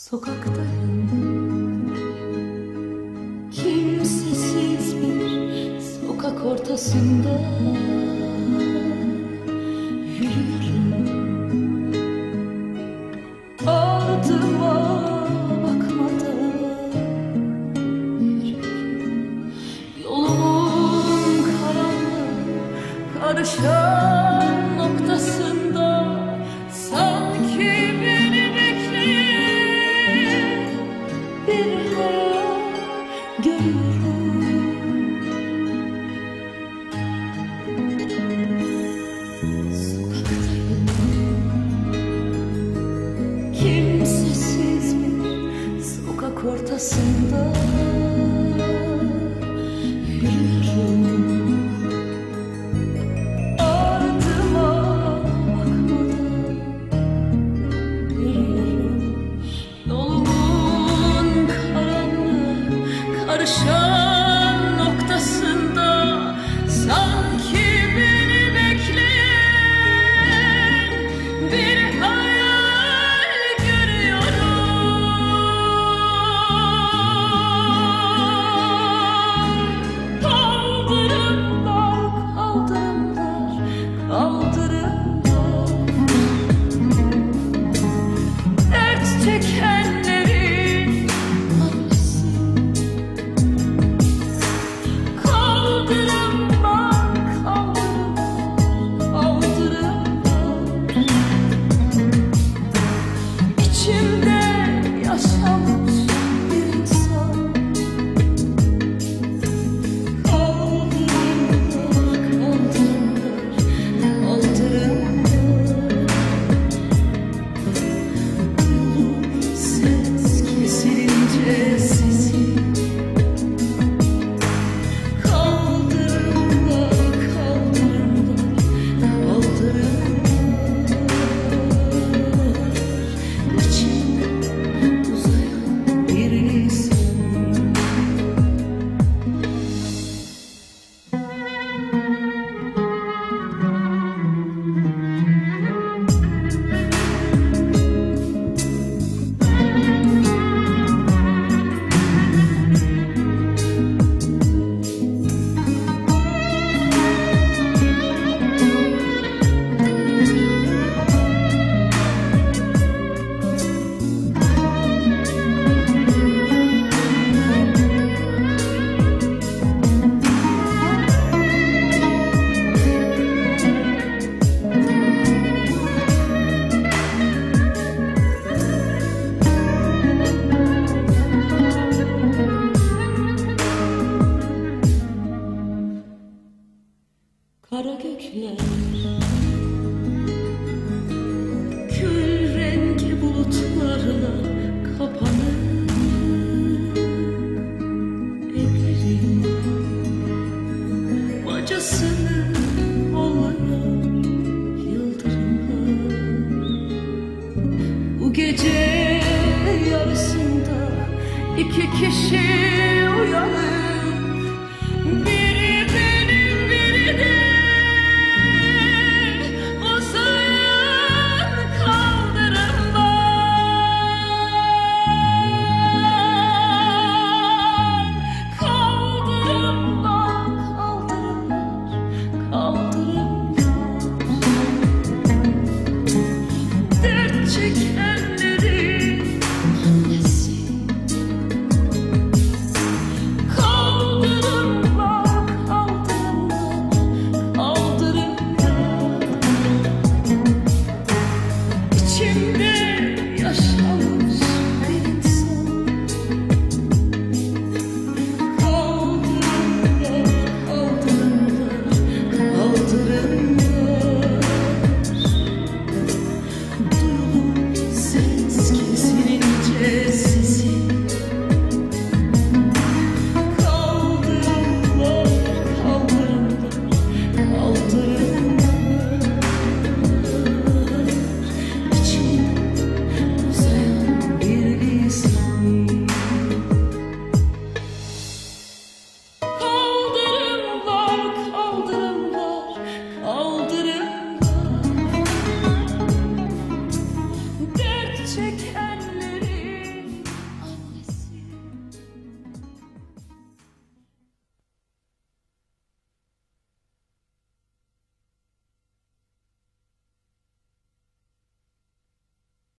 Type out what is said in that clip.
Sokaktayım, kimsesiz bir sokak ortasında yürüyorum. Ardıma bakmadan yürüyorum. Yolumun karanlık karışan noktasında sanki beni bekleyen bir hayal görüyorum. Sokaktayım, kimsesiz bir sokak ortasında yürüyorum. Karışan noktasında sanki beni bekleyen bir hayal görüyorum. Kaldırımlar, kaldırımlar, kaldırımlar, dert çekenlerin annesi. İçimde yaşamış bir insan. Kaldırımlar, kaldırımlar, kaldırımlar. Ses kesilince sesi. Kaldırımlar, kaldırımlar, kaldırımlar. İçimde uzayan bir insan. Kara gökler, kül rengi bulutlarla kapanır. Evlerin bacasını ollayan yıldırımlar. Bu gece yarısında iki kişi uyanır. Biri benim, biri de çekenlerin annesi. Kaldırımlar, kaldırımlar, kaldırımlar. İçimde